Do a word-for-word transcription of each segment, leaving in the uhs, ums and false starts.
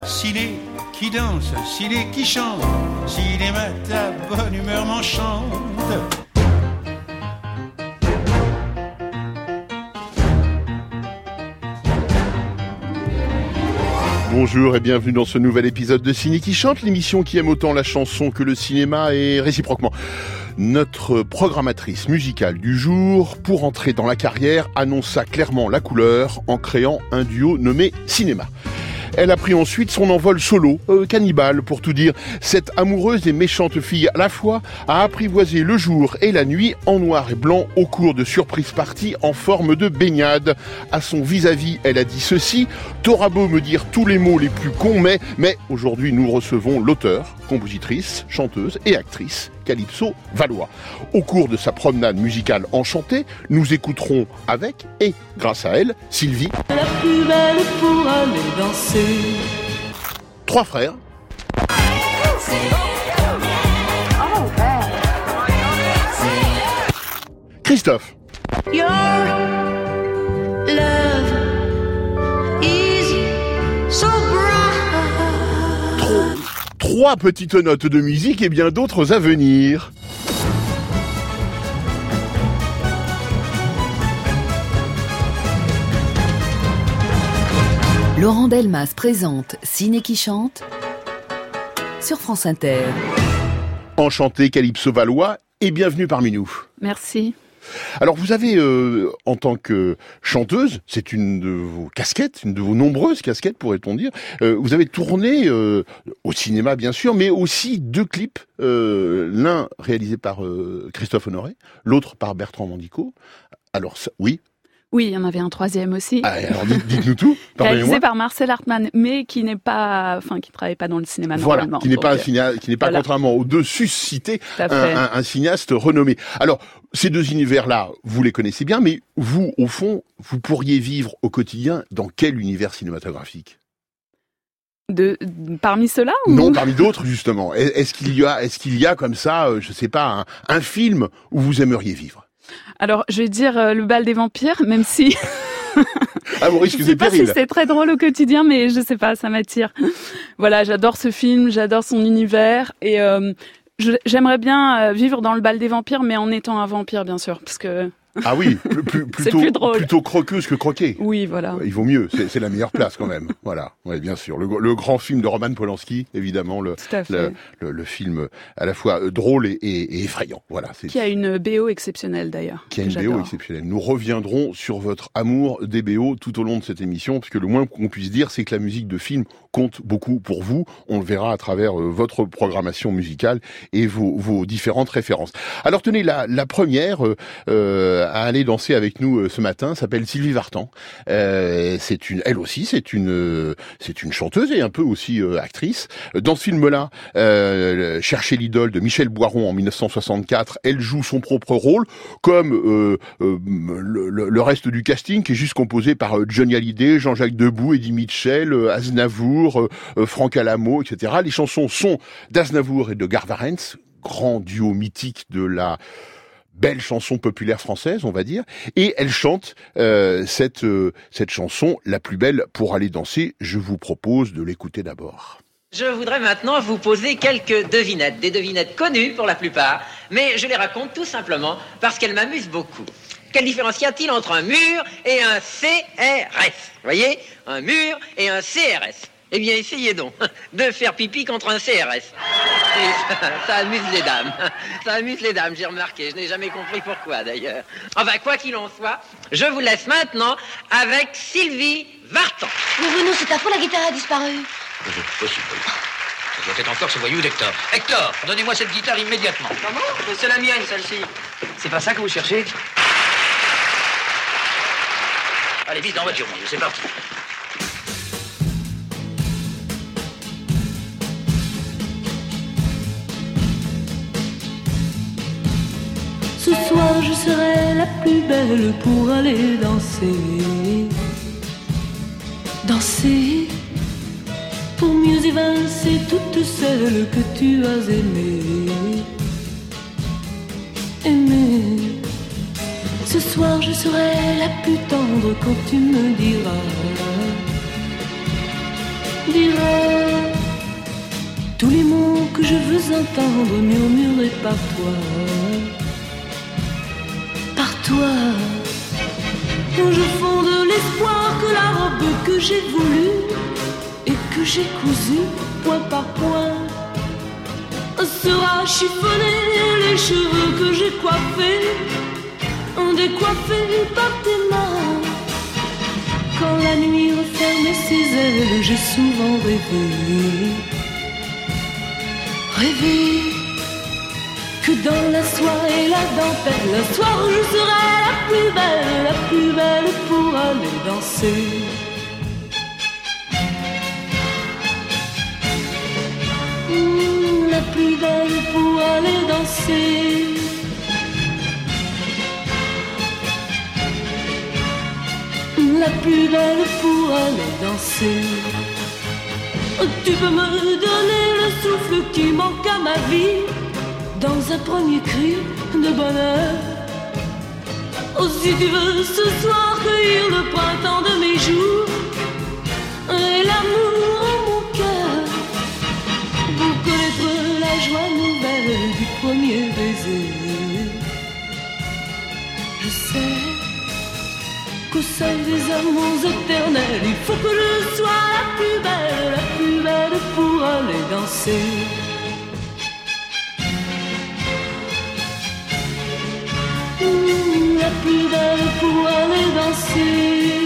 Ciné qui danse, ciné qui chante, cinéma ta bonne humeur m'enchante. Bonjour et bienvenue dans ce nouvel épisode de Ciné qui chante, l'émission qui aime autant la chanson que le cinéma et réciproquement. Notre programmatrice musicale du jour, pour entrer dans la carrière, annonça clairement la couleur en créant un duo nommé Cinéma. Elle a pris ensuite son envol solo, euh, cannibale pour tout dire. Cette amoureuse et méchante fille à la fois a apprivoisé le jour et la nuit en noir et blanc au cours de surprises parties en forme de baignade. À son vis-à-vis, elle a dit ceci: t'auras beau me dire tous les mots les plus cons, mais, mais aujourd'hui nous recevons l'auteur, compositrice, chanteuse et actrice Calypso Valois. Au cours de sa promenade musicale enchantée, nous écouterons avec et grâce à elle, Sylvie, la plus belle pour aller danser. Trois frères, Christophe, Your love is so bright. Tro- trois petites notes de musique et bien d'autres à venir. Laurent Delmas présente Ciné qui chante sur France Inter. Enchanté Calypso Valois et bienvenue parmi nous. Merci. Alors vous avez, euh, en tant que chanteuse, c'est une de vos casquettes, une de vos nombreuses casquettes pourrait-on dire, euh, vous avez tourné euh, au cinéma bien sûr, mais aussi deux clips, euh, l'un réalisé par euh, Christophe Honoré, l'autre par Bertrand Mandico. Alors ça, oui. Oui, il y en avait un troisième aussi. Ah, alors dites, dites-nous tout. Réalisé par Marcel Hartmann, mais qui n'est pas, enfin, qui travaille pas dans le cinéma voilà, normalement. qui n'est donc, pas un cinéaste, qui n'est pas voilà. contrairement aux deux suscités, un, fait. un, un cinéaste renommé. Alors, ces deux univers-là, vous les connaissez bien, mais vous, au fond, vous pourriez vivre au quotidien dans quel univers cinématographique ? De, parmi ceux-là ou... Non, parmi d'autres justement. Est-ce qu'il y a, est-ce qu'il y a comme ça, euh, je sais pas, un, un film où vous aimeriez vivre ? Alors, je vais dire euh, Le bal des vampires, même si... Ah, vous risquez je sais des pas périls. si c'est très drôle au quotidien, mais je sais pas, ça m'attire. Voilà, j'adore ce film, j'adore son univers, et euh, je, j'aimerais bien euh, vivre dans Le bal des vampires, mais en étant un vampire, bien sûr, parce que... Ah oui, plus, plus, plutôt, C'est plus drôle. plutôt croqueuse que croquée. Oui, voilà. Il vaut mieux, c'est, c'est la meilleure place quand même. Voilà, ouais, bien sûr. Le, le grand film de Roman Polanski, évidemment, le, Tout à fait. le, le, le film à la fois drôle et, et, et effrayant. Voilà, c'est, Qui a une B O exceptionnelle d'ailleurs. qui a que une B O j'adore. exceptionnelle. Nous reviendrons sur votre amour des B O tout au long de cette émission, puisque le moins qu'on puisse dire, c'est que la musique de film compte beaucoup pour vous. On le verra à travers euh, votre programmation musicale et vos, vos différentes références. Alors tenez, la, la première euh, euh, à aller danser avec nous euh, ce matin s'appelle Sylvie Vartan. Euh, c'est une, elle aussi, c'est une, euh, c'est une chanteuse et un peu aussi euh, actrice. Dans ce film-là, euh, Chercher l'idole de Michel Boiron en dix-neuf cent soixante-quatre, elle joue son propre rôle, comme euh, euh, le, le, le reste du casting, qui est juste composé par euh, Johnny Hallyday, Jean-Jacques Debout, Eddie Mitchell, euh, Aznavour, euh, euh, Franck Alamo, et cetera. Les chansons sont d'Aznavour et de Garvarentz, grand duo mythique de la belle chanson populaire française, on va dire, et elle chante euh, cette euh, cette chanson, la plus belle pour aller danser. Je vous propose de l'écouter d'abord. Je voudrais maintenant vous poser quelques devinettes, des devinettes connues pour la plupart, mais je les raconte tout simplement parce qu'elles m'amusent beaucoup. Quelle différence y a-t-il entre un mur et un C R S ? Vous voyez ? Un mur et un C R S. Eh bien, essayez donc de faire pipi contre un C R S. Et ça, ça amuse les dames. Ça amuse les dames, j'ai remarqué. Je n'ai jamais compris pourquoi, d'ailleurs. Enfin, quoi qu'il en soit, je vous laisse maintenant avec Sylvie Vartan. Ouvre-nous, c'est affreux, la guitare a disparu. Possible. Ça doit être encore ce voyou d'Hector. Hector, donnez-moi cette guitare immédiatement. Comment ? C'est la mienne, celle-ci. C'est pas ça que vous cherchez ? Allez, vite dans la voiture, mon Dieu, c'est parti. Ce soir, je serai la plus belle pour aller danser. Danser pour mieux évincer toutes celles que tu as aimées. Aimer. Ce soir, je serai la plus tendre quand tu me diras dirai tous les mots que je veux entendre murmurés par toi, par toi. Je fonde l'espoir que la robe que j'ai voulue et que j'ai cousue point par point sera chiffonnée, les cheveux que j'ai coiffés, décoiffés par tes mains. Quand la nuit referme ses ailes, j'ai souvent rêvé, rêvé que dans la soie et la dentelle, un soir je serai la plus belle, la plus belle pour aller danser. Mmh, la plus belle pour aller danser. La plus belle pour aller danser. Tu peux me donner le souffle qui manque à ma vie dans un premier cri de bonheur. Oh, si tu veux ce soir cueillir le printemps de mes jours et l'amour en mon cœur, pour connaître la joie nouvelle du premier baiser. Je sais qu'au sein des amours éternels, il faut que je sois la plus belle, la plus belle pour aller danser. Mmh, la plus belle pour aller danser.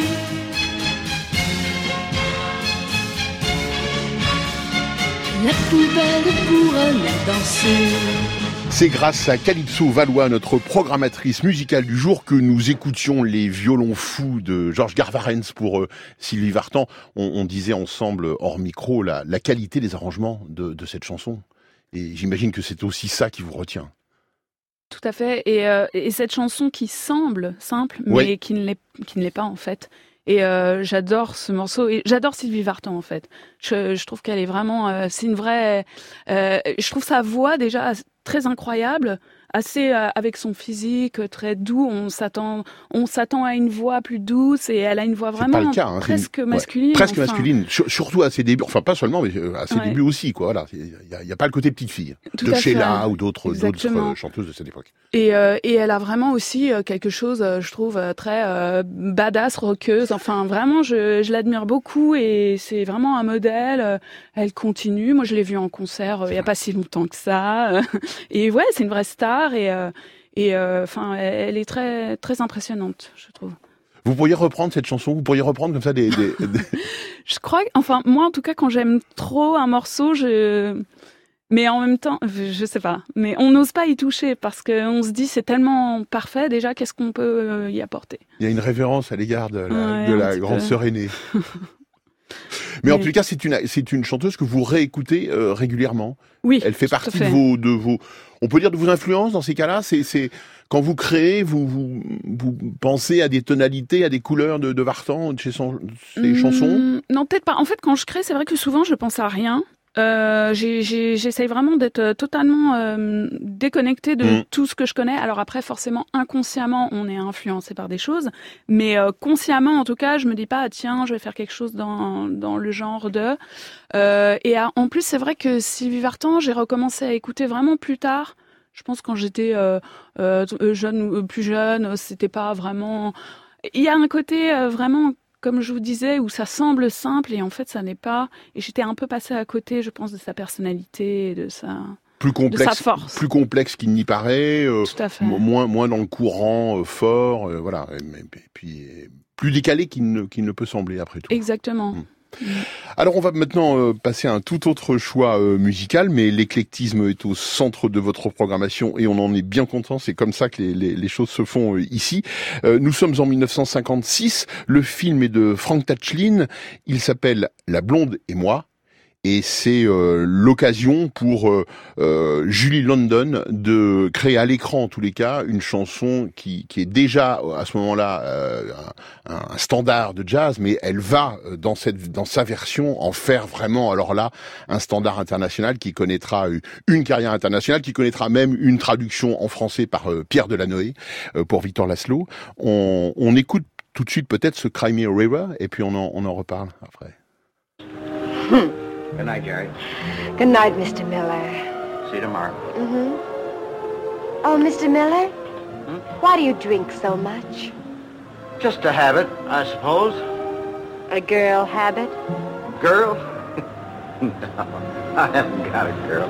La plus belle pour aller danser. C'est grâce à Calypso Valois, notre programmatrice musicale du jour, que nous écoutions les violons fous de Georges Garvarentz pour euh, Sylvie Vartan. On, on disait ensemble, hors micro, la, la qualité des arrangements de, de cette chanson. Et j'imagine que c'est aussi ça qui vous retient. Tout à fait. Et, euh, et cette chanson qui semble simple, mais ouais. qui ne l'est, qui ne l'est pas en fait. Et euh, j'adore ce morceau. Et j'adore Sylvie Vartan en fait. Je, je trouve qu'elle est vraiment, euh, c'est une vraie. Euh, je trouve sa voix déjà très incroyable, assez euh, avec son physique très doux. On s'attend, on s'attend à une voix plus douce et elle a une voix vraiment pas le cas, hein, presque une... masculine. Ouais, presque enfin. masculine, surtout à ses débuts. Enfin, pas seulement, mais à ses ouais. débuts aussi, quoi. Voilà, il y a, y a pas le côté petite fille Tout de Sheila fait. ou d'autres, d'autres chanteuses de cette époque. Et, euh, et elle a vraiment aussi quelque chose, je trouve, très euh, badass, rockeuse. Enfin, vraiment, je, je l'admire beaucoup et c'est vraiment un modèle. Elle continue. Moi, je l'ai vue en concert euh, il y a pas si longtemps que ça. Et ouais, c'est une vraie star et euh, et enfin, euh, elle est très très impressionnante, je trouve. Vous pourriez reprendre cette chanson, vous pourriez reprendre comme ça des. des, des... Je crois, enfin, moi en tout cas, quand j'aime trop un morceau, je. Mais en même temps, je sais pas, mais on n'ose pas y toucher parce qu'on se dit c'est tellement parfait déjà, qu'est-ce qu'on peut y apporter? Il y a une révérence à l'égard de la, ouais, de la grande peu. Sœur aînée. Mais, mais en tout cas, c'est une, c'est une chanteuse que vous réécoutez euh, régulièrement. Oui. Elle fait partie fait. de vos, de vos, on peut dire de vos influences dans ces cas-là. C'est, c'est quand vous créez, vous, vous, vous pensez à des tonalités, à des couleurs de, de Vartan, de chez son, ses mmh, chansons. Non, peut-être pas. En fait, quand je crée, c'est vrai que souvent, je pense à rien. Euh, j'ai, j'ai, j'essaye vraiment d'être totalement euh, déconnectée de mmh. tout ce que je connais. Alors après, forcément, inconsciemment, on est influencé par des choses, mais euh, consciemment, en tout cas, je me dis pas ah, tiens, je vais faire quelque chose dans dans le genre de. Euh, et à, en plus, c'est vrai que Sylvie Vartan, j'ai recommencé à écouter vraiment plus tard. Je pense quand j'étais euh, euh, jeune ou plus jeune, c'était pas vraiment. Il y a un côté euh, vraiment. Comme je vous disais, où ça semble simple et en fait ça n'est pas. Et j'étais un peu passée à côté, je pense, de sa personnalité, de sa, plus complexe, de sa force. Plus complexe qu'il n'y paraît, euh, Tout à fait. moins, moins dans le courant, euh, fort, euh, voilà. Et, et puis plus décalé qu'il ne, qu'il ne peut sembler après tout. Exactement. Mmh. Alors on va maintenant euh, passer à un tout autre choix euh, musical, mais l'éclectisme est au centre de votre programmation et on en est bien content, c'est comme ça que les, les, les choses se font euh, ici. Euh, nous sommes en dix-neuf cent cinquante-six, le film est de Frank Tachlin, il s'appelle La Blonde et moi. Et c'est euh, l'occasion pour euh, euh, Julie London de créer à l'écran, en tous les cas, une chanson qui, qui est déjà à ce moment-là euh, un, un standard de jazz, mais elle va dans cette dans sa version en faire vraiment, alors là, un standard international qui connaîtra une carrière internationale, qui connaîtra même une traduction en français par euh, Pierre Delanoë euh, pour Victor Laszlo. On, on écoute tout de suite peut-être ce Cry Me a River et puis on en, on en reparle après. Good night, Jerry. Good night, Mister Miller. See you tomorrow. Mm-hmm. Oh, Mister Miller, hmm? Why do you drink so much? Just a habit, I suppose. A girl habit? Girl? No, I haven't got a girl.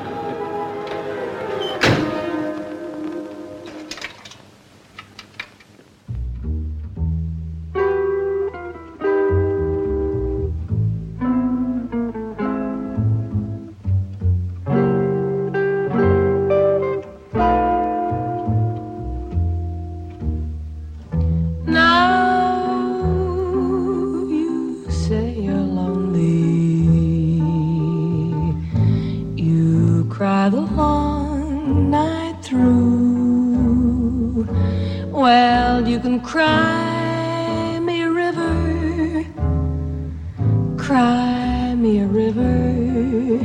Cry me a river, cry me a river.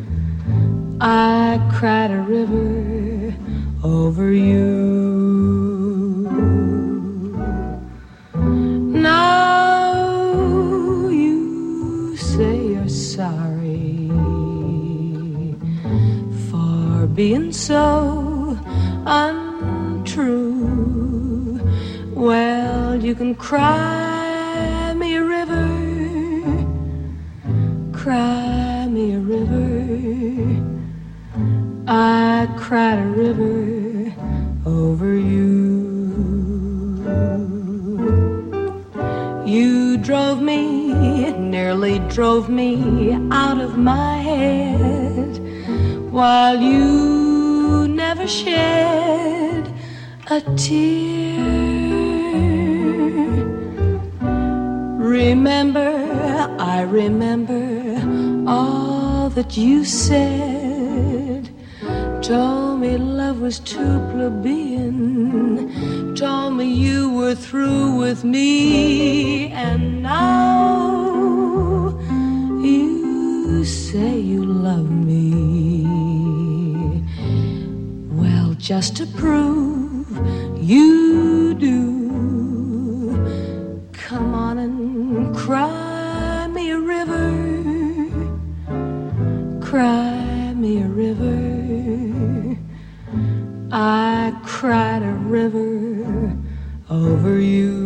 I cried a river over you. Now you say you're sorry for being so untrue. Well, you can cry me a river, cry me a river. I cried a river over you. You drove me, nearly drove me out of my head, while you never shed a tear. Remember, I remember all that you said. Told me love was too plebeian. Told me you were through with me. And now you say you love me. Well, just to prove you do, come on and cry me a river, cry me a river. I cried a river over you.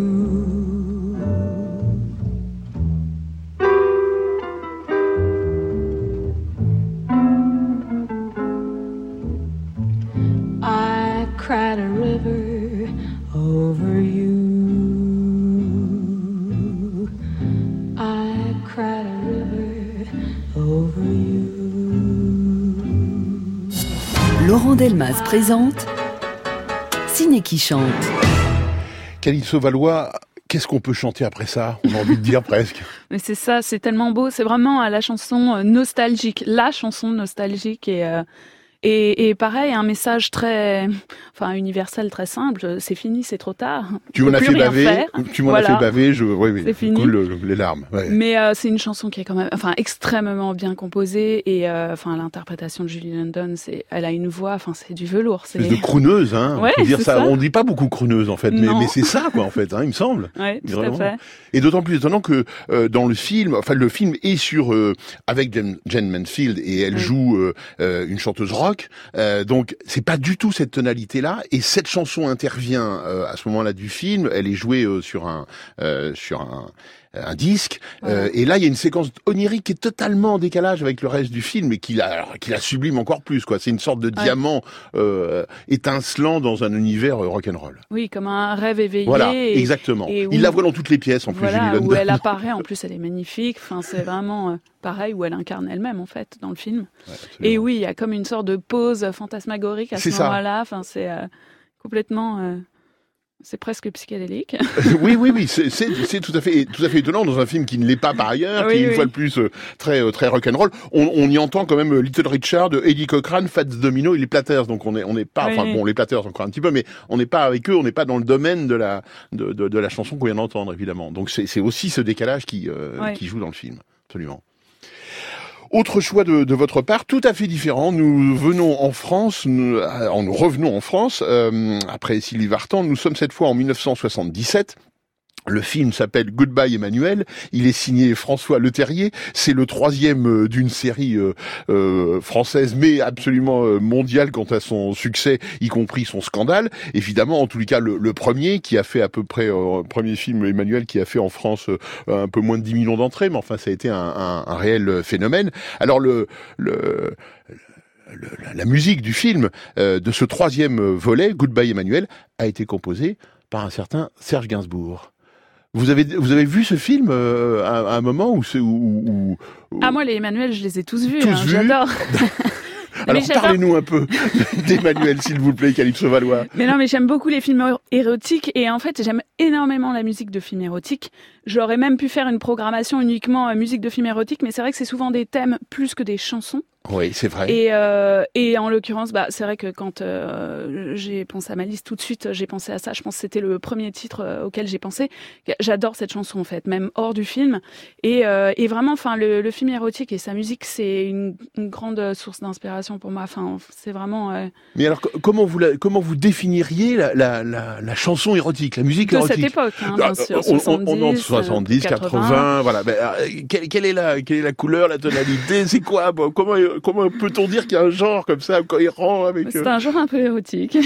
I cried a river over you. I cried a river over you. Laurent Delmas présente Ciné qui chante. Calypso Valois, qu'est-ce qu'on peut chanter après ça? On a envie de dire presque. Mais c'est ça, c'est tellement beau. C'est vraiment la chanson nostalgique, la chanson nostalgique et... Euh... Et, et pareil, un message très, enfin universel, très simple. C'est fini, c'est trop tard. Tu m'en as fait baver. Tu m'en voilà. as fait baver. Je, oui, oui. C'est fini. Cool, le, les larmes. Ouais. Mais euh, c'est une chanson qui est quand même, enfin extrêmement bien composée et euh, enfin l'interprétation de Julie London, c'est, elle a une voix, enfin c'est du velours. C'est de crooneuse, hein. Ouais, on peut dire ça. ça. On dit pas beaucoup crooneuse en fait, mais, mais c'est ça quoi en fait, hein, il me semble. Ouais, tout Vraiment. à fait. Et d'autant plus étonnant que euh, dans le film, enfin le film est sur euh, avec Jane, Jane Mansfield et elle oui. joue euh, euh, une chanteuse rock. Euh, Donc c'est pas du tout cette tonalité-là, et cette chanson intervient euh, à ce moment-là du film. Elle est jouée euh, sur un euh, sur un, un disque, ouais. euh, et là il y a une séquence onirique qui est totalement en décalage avec le reste du film, et qui la qui la sublime encore plus quoi. C'est une sorte de ouais. diamant euh, étincelant dans un univers euh, rock'n'roll. Oui, comme un rêve éveillé. Voilà, et, exactement. Et où, il la voit dans toutes les pièces en plus. Voilà, Julie London. Où elle apparaît, en plus elle est magnifique. Enfin c'est vraiment euh, pareil, où elle incarne elle-même en fait dans le film. Ouais, et oui, il y a comme une sorte de pause fantasmagorique à ce moment-là. Enfin, c'est euh, complètement, euh, c'est presque psychédélique. oui, oui, oui, c'est, c'est, c'est tout à fait, tout à fait étonnant dans un film qui ne l'est pas par ailleurs, oui, qui est une oui. fois de plus euh, très, euh, très rock'n'roll. On, on y entend quand même euh, Little Richard, Eddie Cochran, Fats Domino et les Platters. Donc on est, on n'est pas, oui. enfin bon, les Platters encore un petit peu, mais on n'est pas avec eux, on n'est pas dans le domaine de la, de, de, de la chanson qu'on vient d'entendre évidemment. Donc c'est, c'est aussi ce décalage qui, euh, oui. qui joue dans le film, absolument. Autre choix de, de votre part, tout à fait différent. Nous venons en France, nous, euh, nous revenons en France, euh, après Sylvie Vartan. Nous sommes cette fois en dix-neuf cent soixante-dix-sept. Le film s'appelle Goodbye Emmanuel. Il est signé François Leterrier. C'est le troisième d'une série euh, euh, française, mais absolument euh, mondiale quant à son succès, y compris son scandale. Évidemment, en tous les cas, le, le premier qui a fait à peu près, euh, premier film Emmanuel qui a fait en France euh, un peu moins de dix millions d'entrées, mais enfin, ça a été un, un, un réel phénomène. Alors le, le Le, la, la musique du film, euh, de ce troisième volet, Goodbye Emmanuel, a été composée par un certain Serge Gainsbourg. Vous avez, vous avez vu ce film euh, à, à un moment où c'est où, où, où... Ah, moi, les Emmanuel, je les ai tous vus. Tous hein, vus j'adore. Alors, parlez-nous un peu d'Emmanuel, s'il vous plaît, Calypso Valois. Mais non, mais j'aime beaucoup les films érotiques et en fait, j'aime énormément la musique de films érotiques. J'aurais même pu faire une programmation uniquement euh, musique de films érotiques, mais c'est vrai que c'est souvent des thèmes plus que des chansons. Oui, c'est vrai. Et, euh, et en l'occurrence, bah, c'est vrai que quand euh, j'ai pensé à ma liste, tout de suite, j'ai pensé à ça. Je pense que c'était le premier titre euh, auquel j'ai pensé. J'adore cette chanson, en fait, même hors du film. Et, euh, et vraiment, enfin, le, le film érotique et sa musique, c'est une, une grande source d'inspiration pour moi. Enfin, c'est vraiment. Euh... Mais alors, comment vous la, comment vous définiriez la, la, la, la chanson érotique, la musique de érotique cette époque, hein, bien sûr, soixante-dix, on, on, on, soixante-dix, quatre-vingts, quatre-vingts, voilà. Mais, euh, quelle, quelle est la, quelle est la couleur, la tonalité, c'est quoi, bon, comment Comment peut-on dire qu'il y a un genre comme ça, cohérent avec... C'est un genre un peu érotique.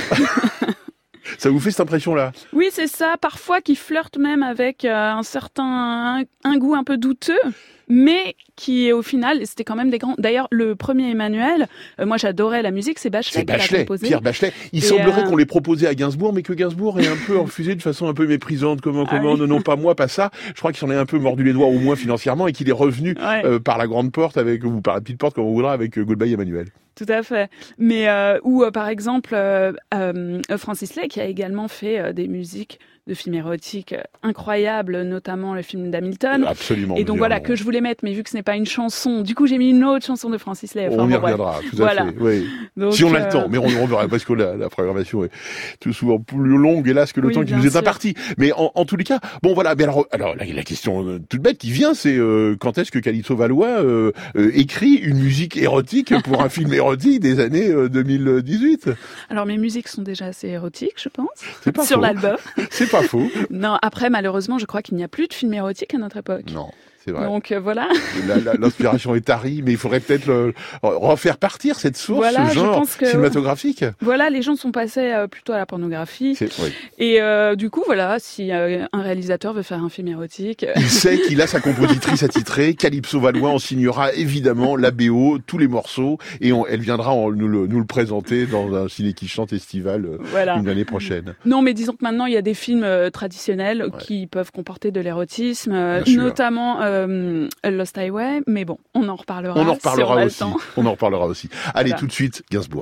Ça vous fait cette impression-là? Oui, c'est ça. Parfois, qui flirte même avec euh, un certain... Un, un goût un peu douteux, mais qui, au final, c'était quand même des grands... D'ailleurs, le premier Emmanuel, euh, moi, j'adorais la musique, c'est Bachelet, c'est Bachelet qui l'a composé. Pierre Bachelet. Il Et semblerait euh... qu'on l'ait proposé à Gainsbourg, mais que Gainsbourg ait un peu refusé de façon un peu méprisante. Comment, comment, ah oui. non, non, pas moi, pas ça. Je crois qu'il s'en est un peu mordu les doigts, au moins financièrement, et qu'il est revenu ouais. euh, par la grande porte, avec ou par la petite porte, comme on voudra, avec euh, Goodbye Emmanuel. Tout à fait. Mais euh, ou euh, par exemple euh, euh, Francis Lay qui a également fait euh, des musiques de films érotiques incroyables, notamment le film d'Hamilton. Absolument. Et donc voilà, que je voulais mettre, mais vu que ce n'est pas une chanson, du coup j'ai mis une autre chanson de Francis Lay. Enfin, on y bon, reviendra, ouais. tout à voilà. fait. Oui. Donc, si on a euh... le temps, mais on y reviendra parce que la, la programmation est tout souvent plus longue, hélas, que le oui, temps qui nous est sûr. imparti. Mais en, en tous les cas, bon voilà, mais alors, alors la, la question toute bête qui vient, c'est euh, quand est-ce que Calypso Valois euh, euh, écrit une musique érotique pour un film érotique des années euh, deux mille dix-huit? Alors mes musiques sont déjà assez érotiques, je pense, c'est pas sur faux. l'album. C'est pas faux. Non, après, malheureusement, je crois qu'il n'y a plus de films érotiques à notre époque. Non, c'est vrai. Donc, euh, voilà. La, la, l'inspiration est tarie, mais il faudrait peut-être le, refaire partir cette source, voilà, ce genre je pense que, cinématographique. Voilà, les gens sont passés euh, plutôt à la pornographie. C'est, oui. Et euh, du coup, voilà, si euh, un réalisateur veut faire un film érotique... Il sait qu'il a sa compositrice attitrée. Calypso Valois en signera évidemment la B O, tous les morceaux, et on, elle viendra en, nous, le, nous le présenter dans un ciné qui chante estival euh, voilà. une année prochaine. Non, mais disons que maintenant, il y a des films euh, traditionnels ouais. qui peuvent comporter de l'érotisme, euh, notamment euh, Lost Highway, mais bon, on en reparlera. On en reparlera si on aussi. On en reparlera aussi. Allez, voilà. tout de suite, Gainsbourg.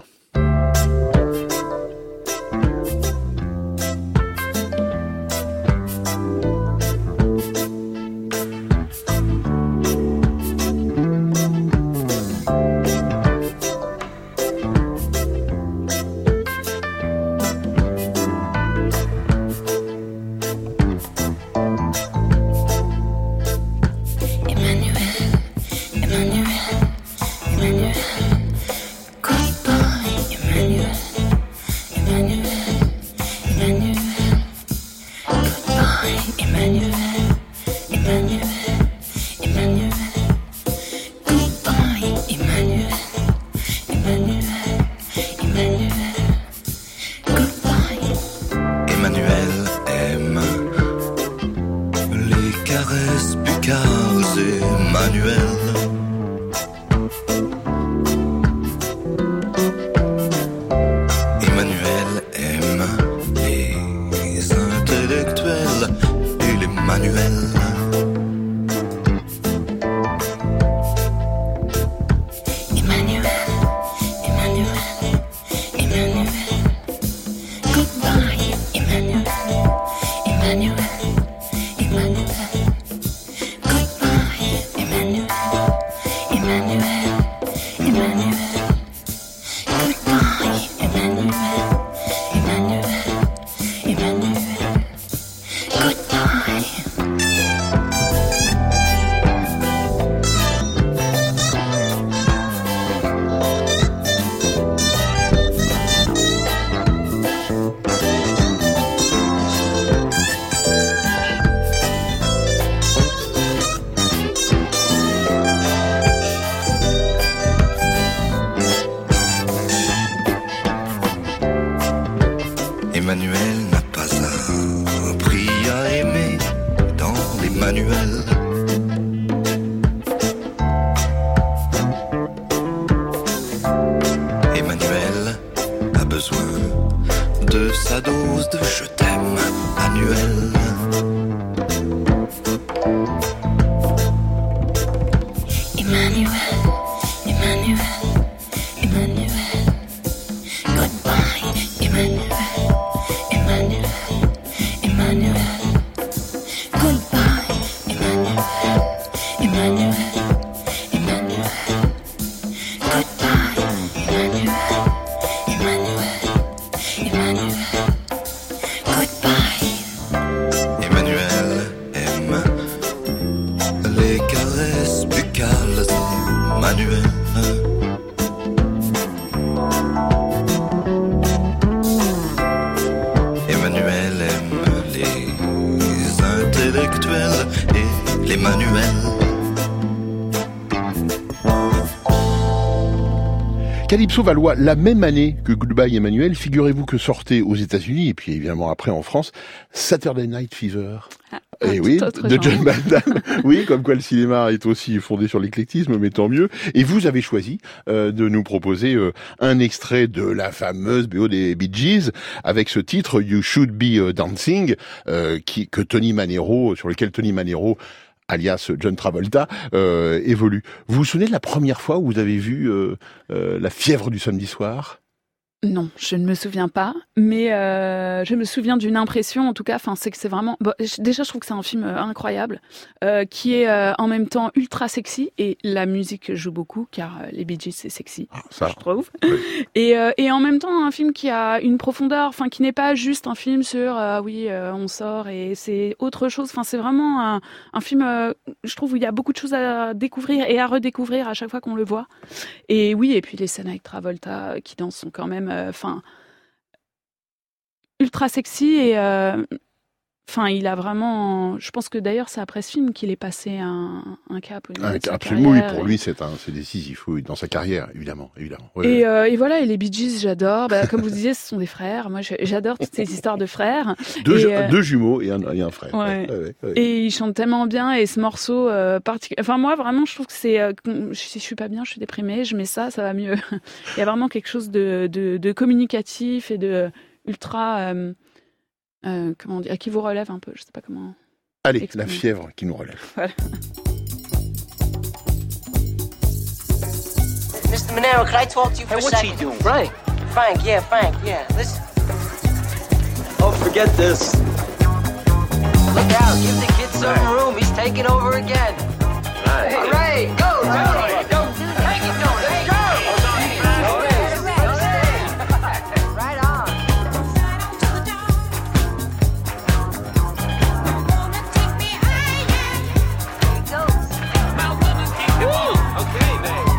Calypso Valois, la même année que Goodbye Emmanuel, figurez-vous que sortait aux États-Unis et puis évidemment après en France, Saturday Night Fever. Ah, et oui, de John Badham. Oui, comme quoi le cinéma est aussi fondé sur l'éclectisme, mais tant mieux. Et vous avez choisi euh, de nous proposer euh, un extrait de la fameuse B O des Bee Gees avec ce titre You Should Be Dancing, euh, qui que Tony Manero, sur lequel Tony Manero alias John Travolta, euh, évolue. Vous vous souvenez de la première fois où vous avez vu euh, euh, La fièvre du samedi soir ? Non, je ne me souviens pas, mais euh, je me souviens d'une impression, en tout cas, enfin, c'est que c'est vraiment... Bon, déjà, je trouve que c'est un film euh, incroyable, euh, qui est euh, en même temps ultra sexy, et la musique joue beaucoup, car euh, les Bee Gees, c'est sexy, ah, ça, je trouve. Oui. Et, euh, et en même temps, un film qui a une profondeur, enfin, qui n'est pas juste un film sur, euh, oui, euh, on sort, et c'est autre chose. Enfin, c'est vraiment un, un film, euh, je trouve, où il y a beaucoup de choses à découvrir et à redécouvrir à chaque fois qu'on le voit. Et oui, et puis les scènes avec Travolta euh, qui dansent sont quand même enfin euh, ultra sexy et euh, enfin il a vraiment, je pense que d'ailleurs c'est après ce film qu'il est passé un, un cap au niveau ah, de sa absolument carrière, oui, pour et... lui c'est un c'est décisif oui, dans sa carrière évidemment évidemment oui, et, oui. Euh, et voilà, et les Bee Gees j'adore, bah, comme vous disiez ce sont des frères, moi j'adore toutes ces histoires de frères, deux, et, euh... deux jumeaux et un, et un frère ouais. Ouais, ouais, ouais. Et ils chantent tellement bien, et ce morceau euh, particulier, enfin moi vraiment je trouve que c'est euh, si je suis pas bien, je suis déprimée, je mets ça, ça va mieux. Il y a vraiment quelque chose de, de, de communicatif et de ultra euh, euh, comment dire, qui vous relève un peu, je sais pas comment. Allez, exprimer. La fièvre qui nous relève. Voilà. mister Manero, can I talk to you for hey, a what's second? What's he doing? Frank? Frank, yeah, Frank, yeah. Listen. Oh, forget this. Look out, give the kid some right. room. He's taking over again. Right. Hey, Ray, go, do it. Go, take it, go, let's go. Right on. Okay, babe.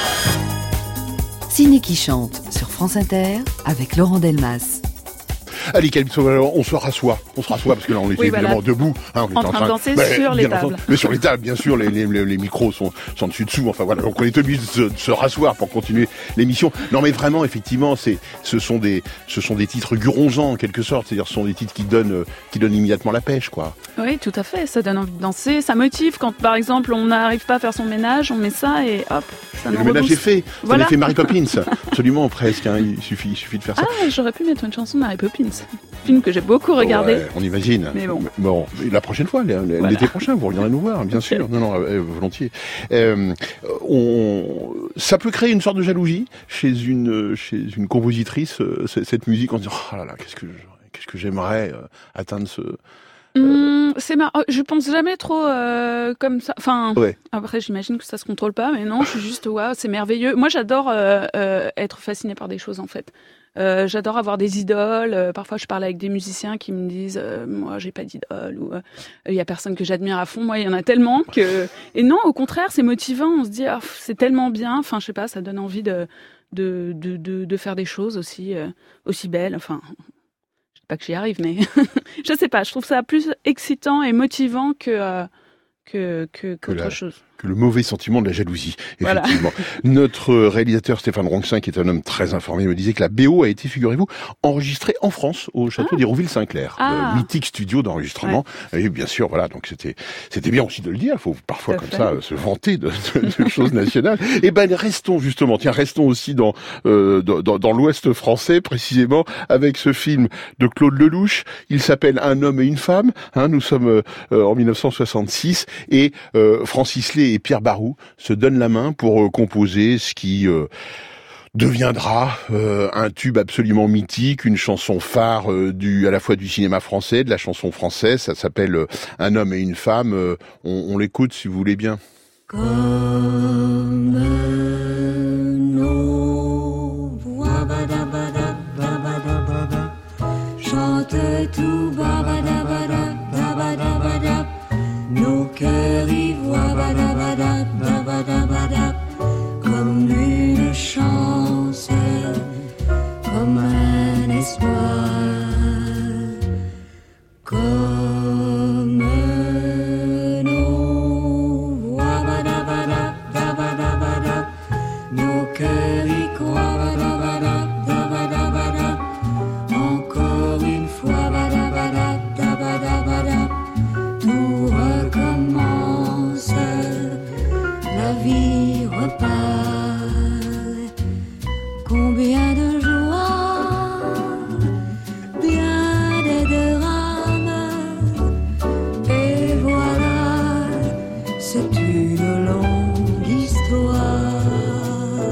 Ciné qui chante sur France Inter avec Laurent Delmas. Allez, Calypso, on se rassoit. On se rassoit parce que là, on était oui, évidemment voilà. debout. Hein, on en, était train en train de danser bah, sur les tables. Entendu, mais sur les tables, bien sûr, les, les, les micros sont, sont dessus dessous. Enfin voilà, donc on est obligé de se, de se rasseoir pour continuer l'émission. Non, mais vraiment, effectivement, c'est, ce sont des, ce sont des titres guronzants en quelque sorte. C'est-à-dire, ce sont des titres qui donnent, qui donnent immédiatement la pêche, quoi. Oui, tout à fait. Ça donne envie de danser. Ça motive quand, par exemple, on n'arrive pas à faire son ménage, on met ça et hop, ça nous Le ménage est fait. Voilà. Ça a fait Mary Poppins. Absolument, presque. Hein. Il suffit, il suffit de faire ça. Ah, j'aurais pu mettre une chanson de Mary Poppins. Film que j'ai beaucoup regardé. Ouais, on imagine. Mais bon. Bon, la prochaine fois, l'été voilà. prochain, vous reviendrez nous voir, bien sûr. Non, non, euh, volontiers. Euh, on, ça peut créer une sorte de jalousie chez une, chez une compositrice, euh, cette musique, en se disant, oh là là, qu'est-ce que, qu'est-ce que j'aimerais euh, atteindre ce... Mmh, c'est marrant. Je pense jamais trop euh, comme ça. Enfin, ouais. Après, j'imagine que ça se contrôle pas, mais non, je suis juste, waouh, c'est merveilleux. Moi, j'adore euh, euh, être fascinée par des choses, en fait. Euh, j'adore avoir des idoles. Euh, parfois, je parle avec des musiciens qui me disent, euh, moi, j'ai pas d'idole, ou il euh, y a personne que j'admire à fond. Moi, il y en a tellement que. Et non, au contraire, c'est motivant. On se dit, oh, c'est tellement bien. Enfin, je sais pas, ça donne envie de de de de, de faire des choses aussi euh, aussi belles. Enfin. Pas que j'y arrive, mais je sais pas. Je trouve ça plus excitant et motivant que euh, que que qu'autre la, chose. Que le mauvais sentiment de la jalousie, effectivement. Voilà. Notre réalisateur Stéphane Ronxin, qui est un homme très informé, me disait que la B O a été, figurez-vous, enregistrée en France au château ah. d'Hérouville-Saint-Clair, ah. le mythique studio d'enregistrement. Ouais. Et bien sûr, voilà. Donc c'était c'était bien aussi de le dire. Il faut parfois comme fait. ça se vanter de, de, de choses nationales. Et ben restons justement, tiens, restons aussi dans euh, dans, dans l'Ouest français, précisément avec ce film de Claude Lelouch. Il s'appelle Un homme et une femme. Hein, nous sommes euh, en mille neuf cent soixante-six et euh, Francis Lay et Pierre Barou se donnent la main pour euh, composer ce qui euh, deviendra euh, un tube absolument mythique, une chanson phare euh, du à la fois du cinéma français, de la chanson française. Ça s'appelle euh, Un homme et une femme. Euh, on, on l'écoute si vous voulez bien. Comme nos voix badabada babadabada chantent tout babadabada babadabada nos cœurs y voient badabada babadabada comme une chance, comme un espoir, comme nos voix badabada babadabada nos cœurs y croient badabada babadabada encore une fois badabada babadabada tout recommence, la vie repart. Combien de joie, bien des drames, et voilà, c'est une longue histoire.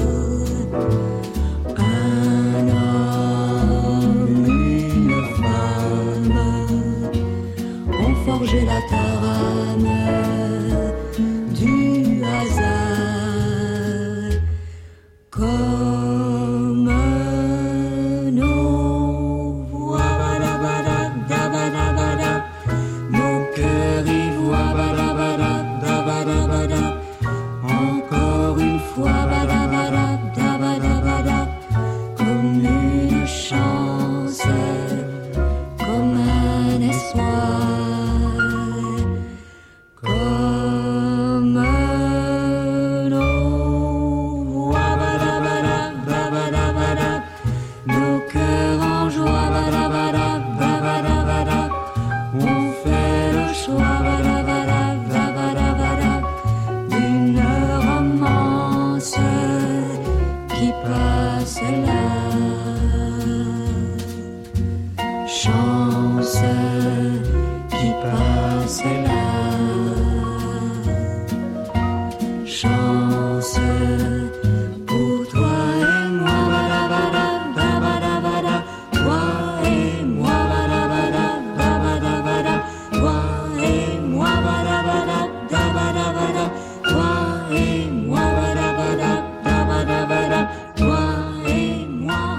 Un homme, une femme ont forgé la trame du hasard. Comme nos voix badabada dabadabada nos cœurs y voient badabada dabadabada encore une fois badabada dabadabada comme une chance, comme un espoir, comme nos voix badabada babadabada nos cœurs en joie badabada babadabada on fait le choix badabada babadabada d'une romance qui passe là, chance qui passe là, chance pour toi et moi badabada babadabada toi et moi badabada babadabada toi et moi badabada babadabada toi et moi badabada babadabada toi et moi.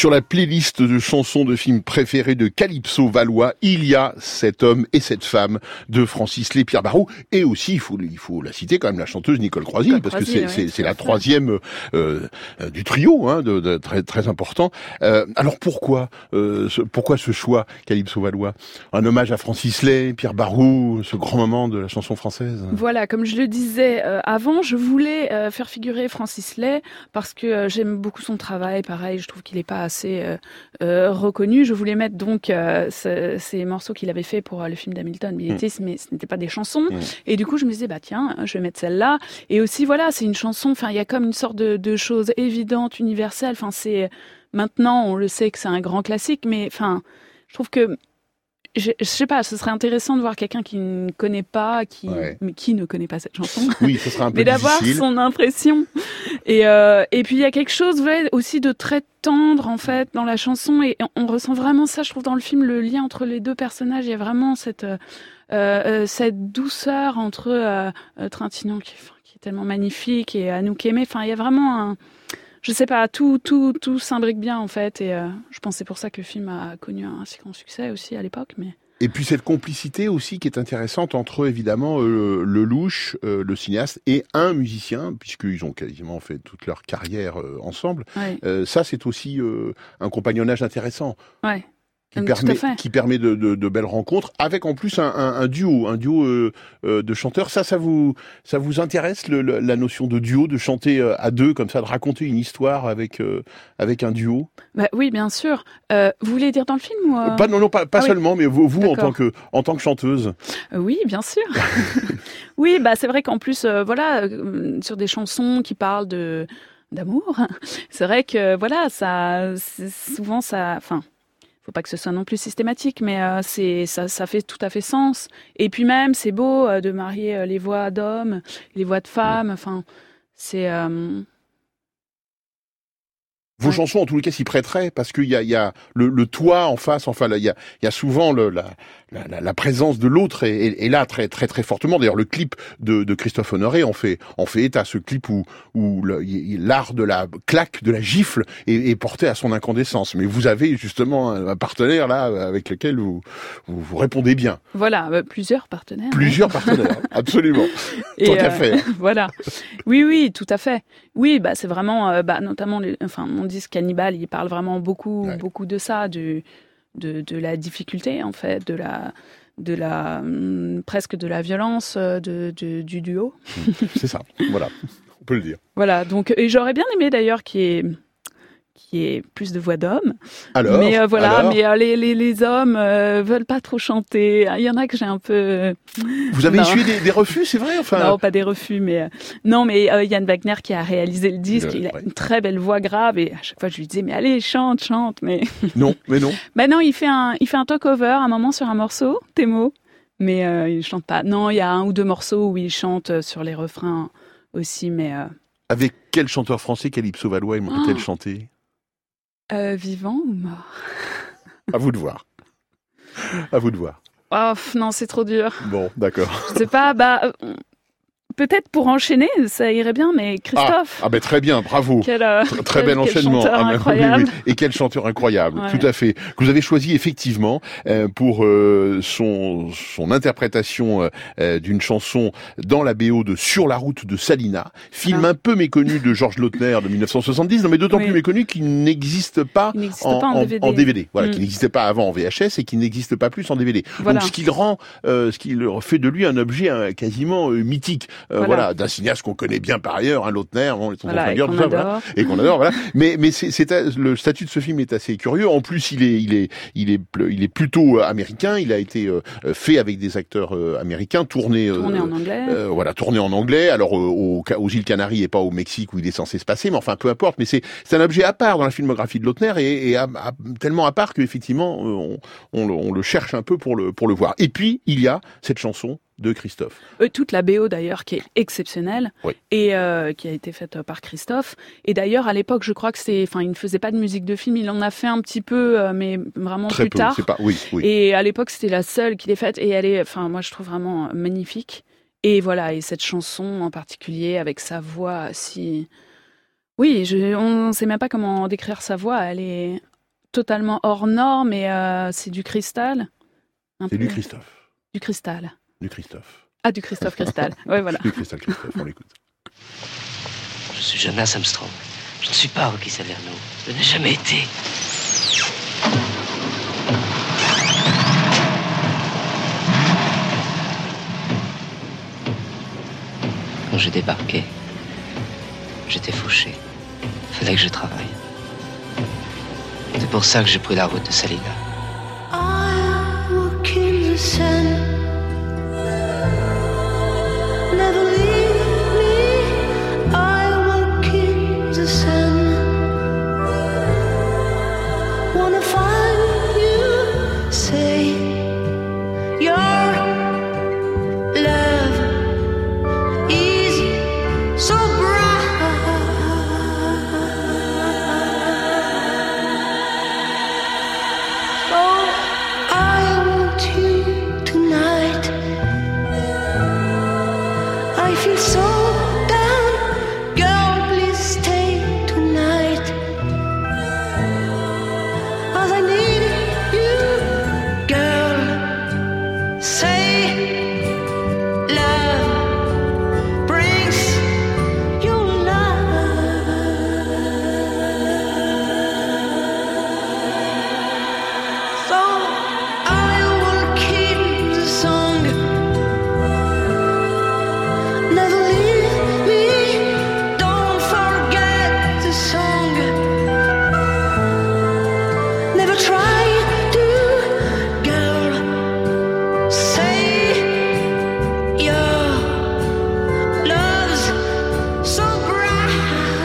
Sur la playlist de chansons de films préférés de Calypso Valois, il y a cet homme et cette femme de Francis Lay, Pierre Barou, et aussi, il faut, il faut la citer quand même, la chanteuse Nicole Croisy, Nicole parce Croisy, que c'est, ouais, c'est, c'est la troisième euh, euh, du trio, hein, de, de, très, très important. Euh, alors pourquoi, euh, ce, pourquoi ce choix, Calypso Valois? Un hommage à Francis Lay, Pierre Barou, ce grand moment de la chanson française. Voilà, comme je le disais euh, avant, je voulais euh, faire figurer Francis Lay parce que euh, j'aime beaucoup son travail. Pareil, je trouve qu'il n'est pas assez euh, euh, reconnu. Je voulais mettre donc euh, ce, ces morceaux qu'il avait fait pour euh, le film d'Hamilton, Billy Ellis, mmh. mais ce n'étaient pas des chansons. Mmh. Et du coup, je me disais, bah tiens, je vais mettre celle-là. Et aussi, voilà, c'est une chanson. Enfin, il y a comme une sorte de, de chose évidente, universelle. Enfin, c'est maintenant, on le sait que c'est un grand classique, mais enfin, je trouve que Je, je sais pas, ce serait intéressant de voir quelqu'un qui ne connaît pas, qui, ouais. mais qui ne connaît pas cette chanson. Oui, ce serait un peu mais d'avoir difficile. Son impression. Et, euh, et puis il y a quelque chose ouais, aussi de très tendre en fait dans la chanson et on ressent vraiment ça, je trouve, dans le film, le lien entre les deux personnages. Il y a vraiment cette, euh, euh, cette douceur entre euh, Trintignant qui, qui est tellement magnifique et Anouk Aimée. Enfin, il y a vraiment un... Je sais pas, tout, tout, tout s'imbrique bien en fait, et euh, je pense que c'est pour ça que le film a connu un si grand succès aussi à l'époque. Mais et puis cette complicité aussi qui est intéressante entre évidemment euh, Lelouch, euh, le cinéaste, et un musicien, puisqu'ils ont quasiment fait toute leur carrière euh, ensemble. Ouais. Euh, ça, c'est aussi euh, un compagnonnage intéressant. Ouais. Qui permet, qui permet de, de, de belles rencontres, avec en plus un, un, un duo, un duo euh, euh, de chanteurs. Ça, ça vous, ça vous intéresse le, le, la notion de duo, de chanter euh, à deux comme ça, de raconter une histoire avec euh, avec un duo? Bah oui, bien sûr. Euh, vous voulez dire dans le film ou euh... Pas non non pas, pas ah, seulement, oui. mais vous, vous en tant que en tant que chanteuse. Euh, oui, bien sûr. Oui, bah c'est vrai qu'en plus, euh, voilà, euh, sur des chansons qui parlent de d'amour, c'est vrai que voilà, ça, c'est souvent ça, enfin. Faut pas que ce soit non plus systématique, mais euh, c'est ça, ça fait tout à fait sens. Et puis même, c'est beau euh, de marier euh, les voix d'hommes, les voix de femmes. Enfin, c'est. Euh... Vos ouais. chansons, en tous les cas, s'y prêteraient parce qu'il y a, il y a le, le toit en face. Enfin, là, il y a, il y a souvent le, la, la, la présence de l'autre et, et, et là très, très, très fortement. D'ailleurs, le clip de, de Christophe Honoré en fait, en fait état. Ce clip où, où le, l'art de la claque, de la gifle est, est porté à son incandescence. Mais vous avez justement un partenaire là avec lequel vous, vous, vous répondez bien. Voilà, euh, plusieurs partenaires. Plusieurs hein. partenaires, absolument. Et tant euh, qu'à faire. Voilà. Oui, oui, tout à fait. Oui, bah c'est vraiment, euh, bah notamment, les, enfin mon disque Cannibal, il parle vraiment beaucoup, ouais. beaucoup de ça, du, de, de la difficulté en fait, de la, de la, hum, presque de la violence de, de, du duo. C'est ça. Voilà, on peut le dire. Voilà. Donc, et j'aurais bien aimé d'ailleurs qu'il y ait qui est plus de voix d'hommes. Alors, mais euh, voilà, alors mais euh, les, les, les hommes euh, veulent pas trop chanter. Il y en a que j'ai un peu. Vous avez essuyé des, des refus, c'est vrai, enfin. Non, pas des refus, mais euh... non, mais euh, Yann Wagner qui a réalisé le disque, le... il a ouais. une très belle voix grave et à chaque fois je lui disais mais allez chante, chante, mais. Non, mais non. Ben non, il fait un, il fait un talk-over un moment sur un morceau, Thémo, mais euh, il chante pas. Non, il y a un ou deux morceaux où il chante sur les refrains aussi, mais. Euh... Avec quel chanteur français Calypso Valois aimerait-elle oh. chanter? Euh, vivant ou mort? À vous de voir. À vous de voir. Oh, non, c'est trop dur. Bon, d'accord. Je sais pas, bah... Euh, peut-être pour enchaîner, ça irait bien, mais Christophe... Ah, ah ben très bien, bravo. Quel, euh, très, très quel, bel enchaînement. Quel chanteur ah, incroyable. Oui, oui. Et quel chanteur incroyable, ouais. tout à fait. Que vous avez choisi effectivement euh, pour euh, son, son interprétation euh, d'une chanson dans la B O de Sur la route de Salina, film ah. un peu méconnu de Georges Lautner de dix-neuf cent soixante-dix, non, mais d'autant oui. plus méconnu qu'il n'existe pas, en, pas en, en, D V D. En D V D. Voilà, mm. qui n'existait pas avant en V H S et qui n'existe pas plus en D V D. Voilà. Donc ce qui rend, euh, ce qui fait de lui un objet euh, quasiment euh, mythique, euh, voilà, voilà d'un cinéaste qu'on connaît bien par ailleurs, hein, Lautner, bon, les voilà, et, tout ça, voilà, et qu'on adore, voilà. Mais mais c'est, c'est le statut de ce film est assez curieux. En plus, il est il est il est il est plutôt américain. Il a été euh, fait avec des acteurs euh, américains, tourné, euh, tourné en anglais. Euh, voilà, tourné en anglais. Alors euh, aux, aux îles Canaries et pas au Mexique où il est censé se passer, mais enfin peu importe. Mais c'est c'est un objet à part dans la filmographie de Lautner et, et à, à, tellement à part qu'effectivement on, on, on le cherche un peu pour le pour le voir. Et puis il y a cette chanson de Christophe. Euh, toute la B O d'ailleurs qui est exceptionnelle oui. et euh, qui a été faite par Christophe. Et d'ailleurs à l'époque je crois que c'est, enfin il ne faisait pas de musique de film, il en a fait un petit peu, euh, mais vraiment Très plus peu, tard. C'est pas... oui, oui. Et à l'époque c'était la seule qu'il ait faite et elle est, enfin moi je trouve vraiment magnifique. Et voilà, et cette chanson en particulier avec sa voix si, oui, je, on ne sait même pas comment décrire sa voix. Elle est totalement hors norme, mais euh, c'est du cristal. C'est du Christophe. Du cristal. Du Christophe. Ah, du Christophe Cristal. Oui, voilà. Du Cristal Christophe, on l'écoute. Je suis Jonas Armstrong. Je ne suis pas Rocky Salerno. Je n'ai jamais été. Quand j'ai débarqué, j'étais fauché. Fallait que je travaille. C'est pour ça que j'ai pris la route de Salina. I walk in the sun. Never leave me. I walk in the sun. Wanna find you. Say your love is so bright. Oh, I want you tonight. I feel so down. Girl, please stay tonight. As I need you, girl. Say love brings your love. So I will keep the song. Never leave me. Don't forget the song. Never try to, girl. Say your love's so bright.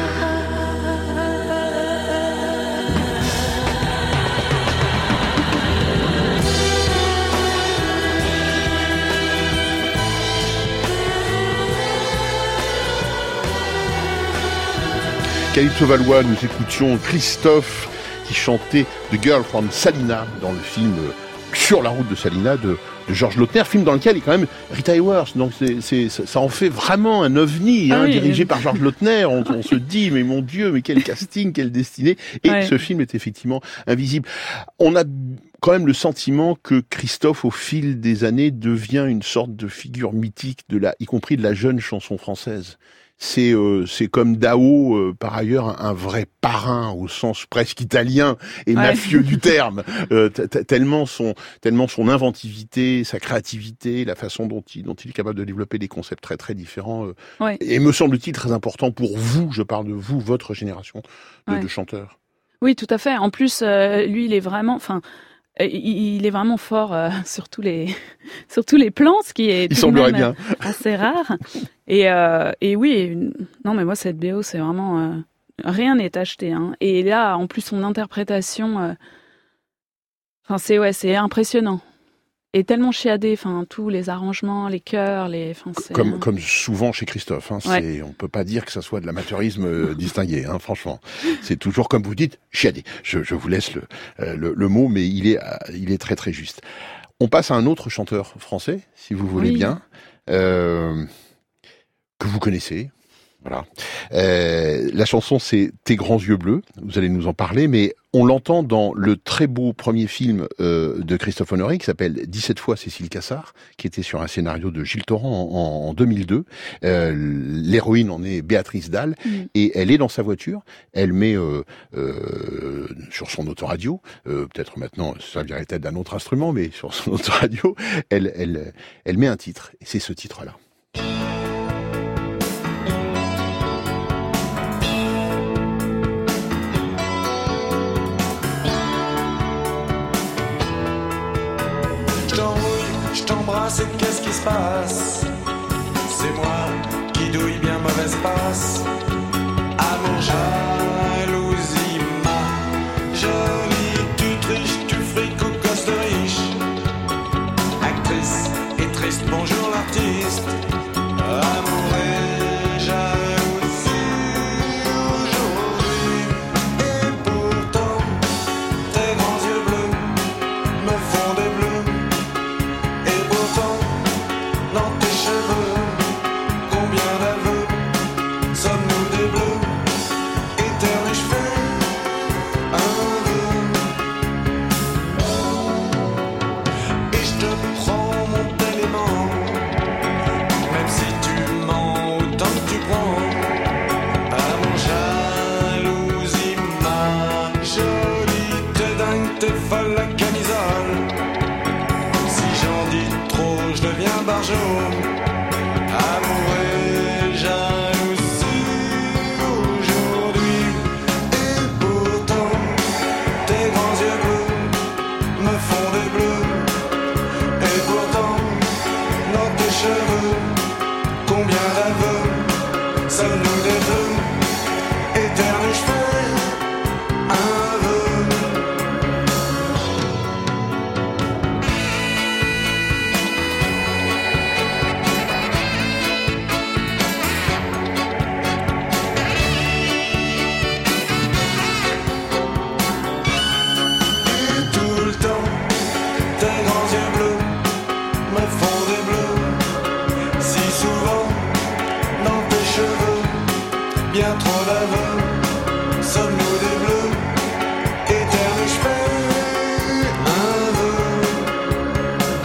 Calypso Valois, nous écoutions Christophe qui chantait The Girl from Salina dans le film Sur la route de Salina de, de Georges Lautner, film dans lequel il y a quand même Rita Hayworth, donc c'est, c'est, ça en fait vraiment un ovni, hein, Ah oui. dirigé par Georges Lautner. On, on se dit, mais mon Dieu, mais quel casting, quelle destinée. Et Ouais. ce film est effectivement invisible. On a quand même le sentiment que Christophe, au fil des années, devient une sorte de figure mythique, de la, y compris de la jeune chanson française. C'est euh, c'est comme Dao, euh, par ailleurs, un, un vrai parrain au sens presque italien et Ouais. mafieux du terme. Euh, t- t- tellement son tellement son inventivité, sa créativité, la façon dont il dont il est capable de développer des concepts très très différents. Euh, Ouais. Et me semble-t-il très important pour vous. Je parle de vous, votre génération de, Ouais. de chanteurs. Oui, tout à fait. En plus, euh, lui, il est vraiment, enfin, euh, il, il est vraiment fort euh, sur tous les, sur tous les plans, ce qui est Il tout de semblerait même, bien. euh, assez rare. Et, euh, et oui, une- non, mais moi, cette B O, c'est vraiment euh, rien n'est acheté. Hein. Et là, en plus, son interprétation, euh, enfin, c'est ouais, c'est impressionnant. Et tellement chiadé, enfin, tous les arrangements, les chœurs, les, enfin, c'est Comme, euh, comme souvent chez Christophe, hein, Ouais. c'est, on peut pas dire que ça soit de l'amateurisme euh, distingué, hein, franchement. C'est toujours comme vous dites, chiadé. Je, je vous laisse le, euh, le, le mot, mais il est, euh, il est très très juste. On passe à un autre chanteur français, si vous voulez Oui. bien, euh, que vous connaissez. Voilà. Euh, la chanson, c'est Tes grands yeux bleus. Vous allez nous en parler, mais on l'entend dans le très beau premier film euh, de Christophe Honoré qui s'appelle dix-sept fois Cécile Cassard, qui était sur un scénario de Gilles Torrent en, en deux mille deux. Euh, l'héroïne en est Béatrice Dalle, Mm. et elle est dans sa voiture. Elle met euh, euh, sur son autoradio, euh, peut-être maintenant ça servirait peut-être d'un autre instrument, mais sur son autoradio, elle, elle, elle met un titre, et c'est ce titre-là. Je t'enroule, je t'embrasse et qu'est-ce qui se passe? C'est moi qui douille bien mauvaise passe. Amour, jalousie, ma jolie, tu triches, tu friques au gosse de riche. Actrice et triste, bonjour l'artiste. Amour et jalousie aujourd'hui. Et pourtant, tes grands yeux bleus me font des bleus. Et pourtant, dans tes cheveux, combien d'aveux sommes-nous des bleus, éternels prends mon élément. Même si tu mens autant que tu prends. À mon jalousie, ma jolie, t'es dingue, t'es folle la camisole. Si j'en dis trop, je deviens barjot. Amour et jalousie aujourd'hui. Et pourtant, tes grands yeux bleus me font des bleus. Et pourtant, dans tes cheveux, combien d'aveux sommes-nous des deux éternels? Je fais un vœu. Et tout le temps, tes grands yeux bleus me font des bleus. Si souvent, dans tes cheveux, bien trop d'aveux, sommes-nous des bleus éternels? Je fais un vœu.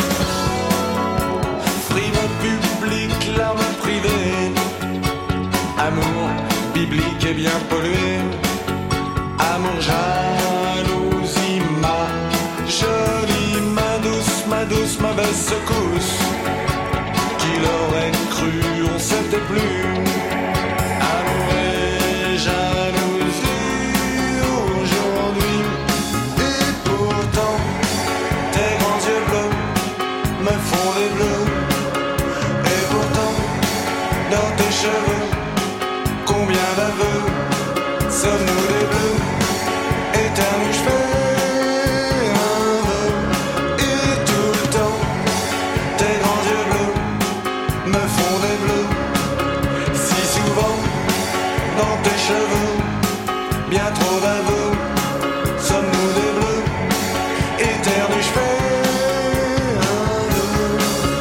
Frime public, larmes privées, amour biblique et bien pollué. Amour, jalousie, ma jolie, ma douce, ma douce, mauvaise secousse. Qui l'aurait cru, on s'était plus. Amour et jalousie aujourd'hui. Et pourtant, tes grands yeux bleus me font des bleus. Et pourtant, dans tes cheveux, combien d'aveux sommes-nous des bleus éternels? Je fais un vœu. Et tout le temps, tes grands yeux bleus me font des bleus. Si souvent, dans tes cheveux, bien trop d'aveux, sommes-nous des bleus éternels? Je fais un vœu.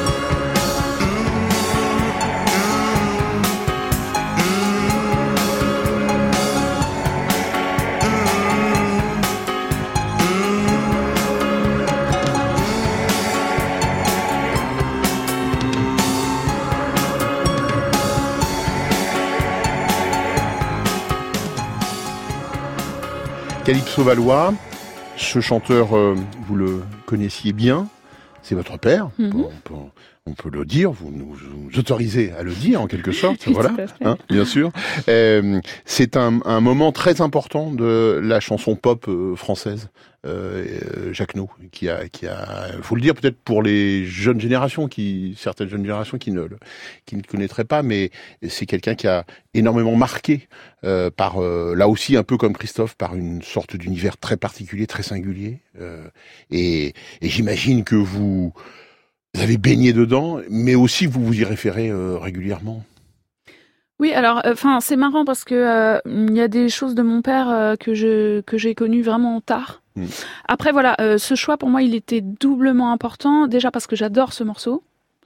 Calypso Valois, ce chanteur, euh, vous le connaissiez bien, c'est votre père, Mhm. on, peut, on peut le dire, vous nous, nous autorisez à le dire en quelque sorte, Oui, voilà, tout à fait. hein, bien sûr. Euh, c'est un, un moment très important de la chanson pop euh, française, euh, euh, Jacques No, qui a, qui a, faut le dire peut-être pour les jeunes générations, qui certaines jeunes générations qui ne le, qui ne le connaîtraient pas, mais c'est quelqu'un qui a énormément marqué euh, par, euh, là aussi un peu comme Christophe, par une sorte d'univers très particulier, très singulier, euh, et, et j'imagine que vous Vous avez baigné dedans, mais aussi vous vous y référez euh, régulièrement. Oui, alors, enfin, c'est marrant parce que euh, il y a des choses de mon père euh, que je que j'ai connues vraiment tard. Mmh. Après, voilà, euh, ce choix pour moi, il était doublement important. Déjà parce que j'adore ce morceau.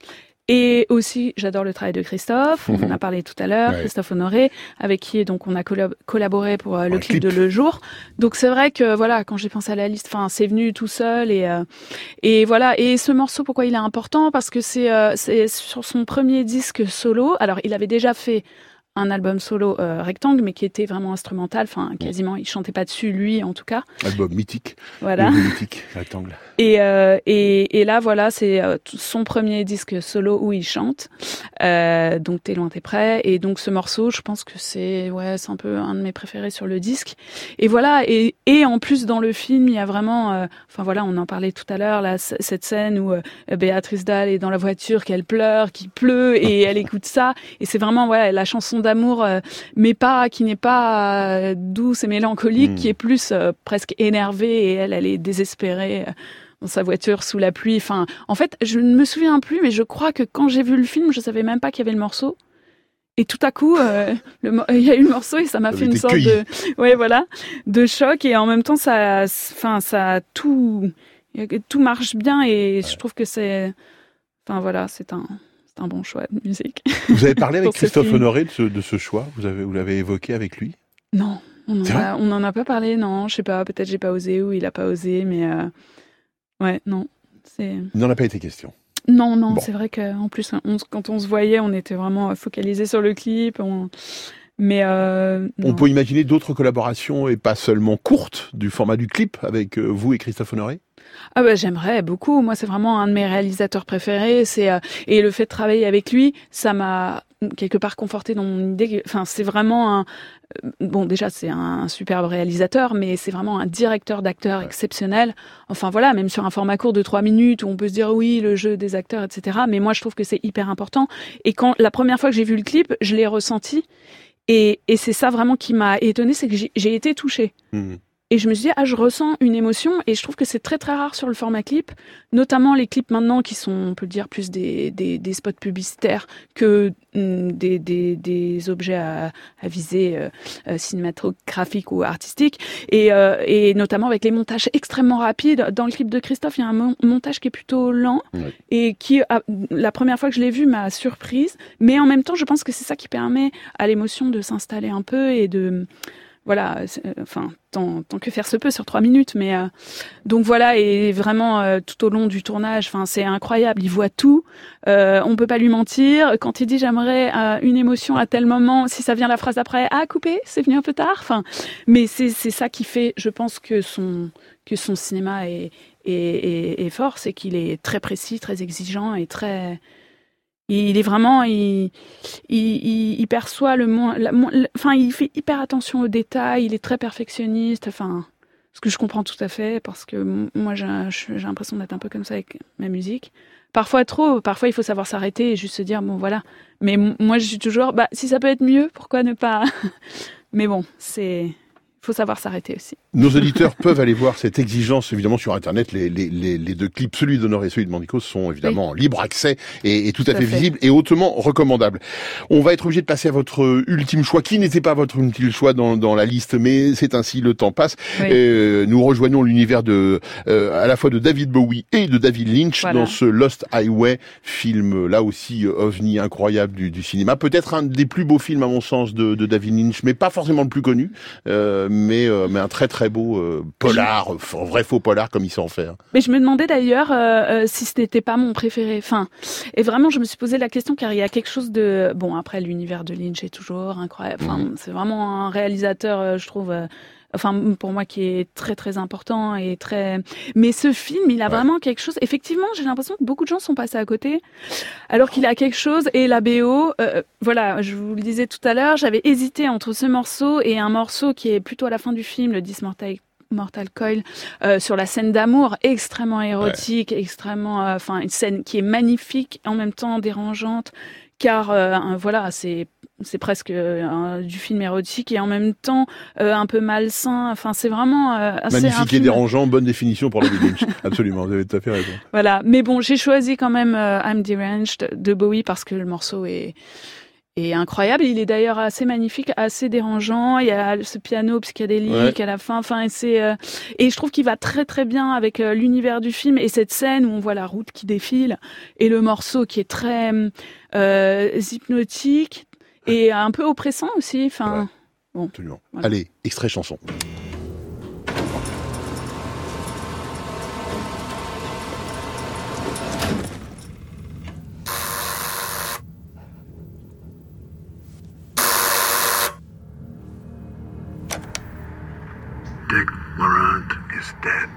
Et aussi, j'adore le travail de Christophe, on en a parlé tout à l'heure, ouais. Christophe Honoré, avec qui donc on a collab- collaboré pour euh, le clip, clip de Le Jour. Donc c'est vrai que voilà, quand j'ai pensé à la liste, enfin c'est venu tout seul et euh, et voilà. Et ce morceau, pourquoi il est important? Parce que c'est euh, c'est sur son premier disque solo. Alors il avait déjà fait un album solo euh, Rectangle, mais qui était vraiment instrumental, enfin quasiment, il chantait pas dessus, lui en tout cas. Album mythique. Voilà. Mythique, Rectangle. Et, euh, et, et là, voilà, c'est euh, son premier disque solo où il chante. Euh, donc T'es loin, t'es prêt. Et donc ce morceau, je pense que c'est, ouais, c'est un peu un de mes préférés sur le disque. Et voilà. Et, et en plus dans le film, il y a vraiment, euh, enfin voilà, on en parlait tout à l'heure, là, c- cette scène où euh, Béatrice Dalle est dans la voiture, qu'elle pleure, qu'il pleut, et elle écoute ça. Et c'est vraiment, ouais, la chanson d'amour, euh, mais pas, qui n'est pas euh, douce et mélancolique, mmh. qui est plus euh, presque énervée, et elle, elle est désespérée. Euh, dans sa voiture sous la pluie. Enfin, en fait, je ne me souviens plus, mais je crois que quand j'ai vu le film, je savais même pas qu'il y avait le morceau. Et tout à coup, euh, le, il y a eu le morceau et ça m'a ça fait une sorte cueilli. de, ouais, voilà, de choc. Et en même temps, ça, enfin, ça tout, tout marche bien et ouais. je trouve que c'est, enfin voilà, c'est un, c'est un bon choix de musique. Vous avez parlé avec Christophe Honoré de ce, de ce choix. Vous avez, vous l'avez évoqué avec lui? Non, on n'en a pas parlé. Non, je sais pas. Peut-être j'ai pas osé ou il a pas osé, mais. Euh... Ouais, non. C'est... Il n'en a pas été question. Non, non, Bon. c'est vrai qu'en plus, on, quand on se voyait, on était vraiment focalisés sur le clip. On... Mais euh, on peut imaginer d'autres collaborations et pas seulement courtes du format du clip avec euh, vous et Christophe Honoré. Ah bah, j'aimerais beaucoup. Moi, c'est vraiment un de mes réalisateurs préférés. C'est euh, et le fait de travailler avec lui, ça m'a quelque part conforté dans mon idée. Enfin, c'est vraiment un bon. Déjà, c'est un superbe réalisateur, mais c'est vraiment un directeur d'acteurs ouais. exceptionnel. Enfin voilà, même sur un format court de trois minutes où on peut se dire oui, le jeu des acteurs, et cetera. Mais moi, je trouve que c'est hyper important. Et quand la première fois que j'ai vu le clip, je l'ai ressenti. Et, et c'est ça vraiment qui m'a étonnée, c'est que j'ai, j'ai été touchée. Mmh. Et je me suis dit, ah, je ressens une émotion, et je trouve que c'est très très rare sur le format clip, notamment les clips maintenant qui sont, on peut le dire, plus des, des, des spots publicitaires que mm, des, des, des objets à, à visée euh, euh, cinématographique ou artistique, et, euh, et notamment avec les montages extrêmement rapides. Dans le clip de Christophe, il y a un mon- montage qui est plutôt lent, ouais. et qui, a, la première fois que je l'ai vu, m'a surprise, mais en même temps, je pense que c'est ça qui permet à l'émotion de s'installer un peu et de... Voilà, enfin, tant, tant que faire se peut sur trois minutes, mais euh, donc voilà, et vraiment euh, tout au long du tournage, enfin, c'est incroyable, il voit tout, euh, on peut pas lui mentir. Quand il dit j'aimerais euh, une émotion à tel moment, si ça vient la phrase après, ah coupé, c'est venu un peu tard, enfin, mais c'est c'est ça qui fait, je pense que son que son cinéma est est, est, est fort, c'est qu'il est très précis, très exigeant et très Il est vraiment, il, il, il perçoit le moins, la, enfin, il fait hyper attention aux détails, il est très perfectionniste, enfin, ce que je comprends tout à fait, parce que moi, j'ai, j'ai l'impression d'être un peu comme ça avec ma musique. Parfois trop, parfois il faut savoir s'arrêter et juste se dire, bon, voilà. Mais moi, je suis toujours, bah, si ça peut être mieux, pourquoi ne pas? Mais bon, c'est... faut savoir s'arrêter aussi. Nos auditeurs peuvent aller voir cette exigence, évidemment, sur Internet. Les, les, les, les deux clips, celui d'Honoré et celui de Mandicos, sont évidemment oui. libre accès et, et tout à tout fait, fait visibles et hautement recommandables. On va être obligé de passer à votre ultime choix, qui n'était pas votre ultime choix dans, dans la liste, mais c'est ainsi, le temps passe. Oui. Euh, nous rejoignons l'univers de, euh, à la fois de David Bowie et de David Lynch voilà. dans ce Lost Highway, film là aussi ovni incroyable du, du cinéma. Peut-être un des plus beaux films, à mon sens, de, de David Lynch, mais pas forcément le plus connu. Euh, mais euh, mais un très très beau euh, polar, un vrai faux polar comme il sait en faire. Mais je me demandais d'ailleurs euh, euh, si ce n'était pas mon préféré. Enfin, et vraiment je me suis posé la question car il y a quelque chose de bon après l'univers de Lynch est toujours incroyable. Enfin, mmh. c'est vraiment un réalisateur, euh, je trouve. Euh, Enfin, pour moi, qui est très, très important et très... Mais ce film, il a ouais. vraiment quelque chose... Effectivement, j'ai l'impression que beaucoup de gens sont passés à côté, alors qu'il a quelque chose. Et la B O, euh, voilà, je vous le disais tout à l'heure, j'avais hésité entre ce morceau et un morceau qui est plutôt à la fin du film, le dix Mortal, Mortal Coil, euh, sur la scène d'amour, extrêmement érotique, ouais. extrêmement... Enfin, euh, une scène qui est magnifique, en même temps dérangeante, car, euh, voilà, c'est... c'est presque euh, du film érotique et en même temps euh, un peu malsain. Enfin, c'est vraiment euh, assez magnifique et dérangeant. Bonne définition pour David Lynch. Absolument, vous avez tout à fait raison. Voilà, mais bon, j'ai choisi quand même euh, I'm Deranged de Bowie parce que le morceau est est incroyable. Il est d'ailleurs assez magnifique, assez dérangeant. Il y a ce piano psychédélique ouais. à la fin. Enfin, et c'est euh, et je trouve qu'il va très très bien avec euh, l'univers du film et cette scène où on voit la route qui défile et le morceau qui est très euh, hypnotique. Et un peu oppressant aussi, enfin... Ouais, bon, absolument. Voilà. Allez, extrait chanson. Dick Laurent is dead.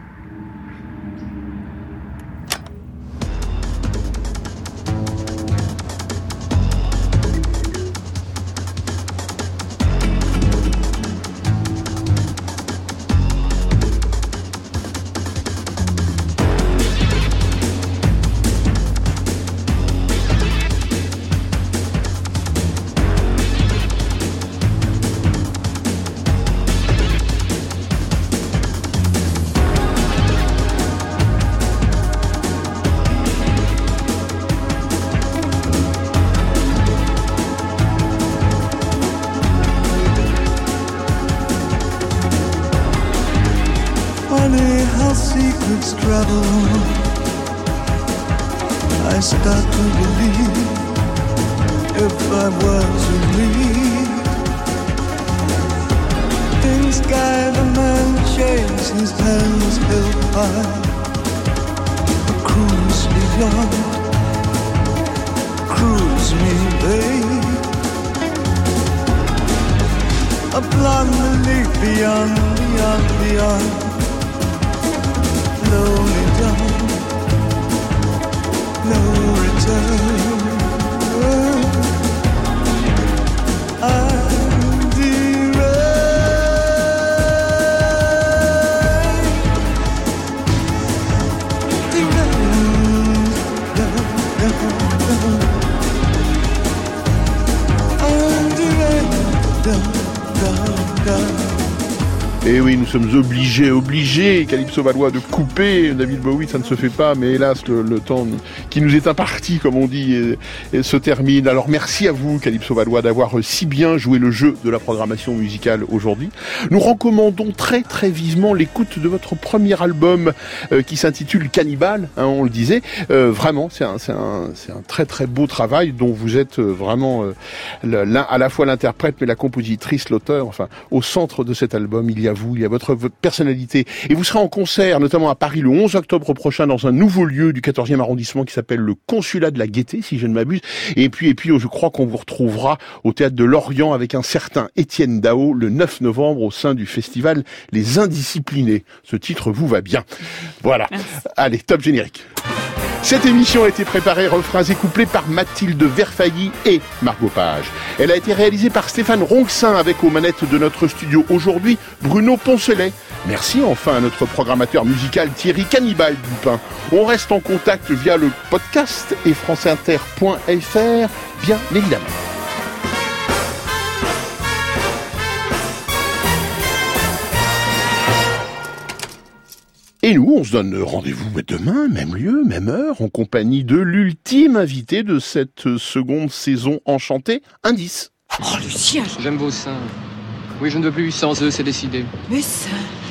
I start to believe if I was a lead in sky the man chased his hands held high cruise beyond, cruise me, babe. Upon the lake beyond, beyond, beyond, blow me down, no return. I'm Et oui, nous sommes obligés, obligés, Calypso Valois, de couper David Bowie, ça ne se fait pas, mais hélas, le, le temps qui nous est imparti, comme on dit, et, et se termine. Alors merci à vous, Calypso Valois, d'avoir si bien joué le jeu de la programmation musicale aujourd'hui. Nous recommandons très très vivement l'écoute de votre premier album euh, qui s'intitule Cannibal, hein, on le disait. Euh, vraiment, c'est un, c'est, un, c'est un très très beau travail dont vous êtes euh, vraiment euh, l'un, à la fois l'interprète, mais la compositrice, l'auteur. Enfin, au centre de cet album, il y a vous, il y a votre, votre personnalité. Et vous serez en concert, notamment à Paris, le onze octobre prochain, dans un nouveau lieu du quatorzième arrondissement qui s'appelle le Consulat de la Gaîté, si je ne m'abuse. Et puis, et puis, je crois qu'on vous retrouvera au Théâtre de Lorient avec un certain Étienne Dao le neuf novembre au sein du festival Les Indisciplinés. Ce titre vous va bien. Voilà. Merci. Allez, top générique. Cette émission a été préparée, refrains et couplets par Mathilde Verfailly et Margot Page. Elle a été réalisée par Stéphane Ronxin avec aux manettes de notre studio aujourd'hui Bruno Poncelet. Merci enfin à notre programmateur musical Thierry Cannibal Dupin. On reste en contact via le podcast et franceinter point f r, bien évidemment. Et nous, on se donne rendez-vous demain, même lieu, même heure, en compagnie de l'ultime invité de cette seconde saison enchantée, Indice. Oh, Lucien! J'aime vos seins. Oui, je ne veux plus sans eux, c'est décidé. Mes seins!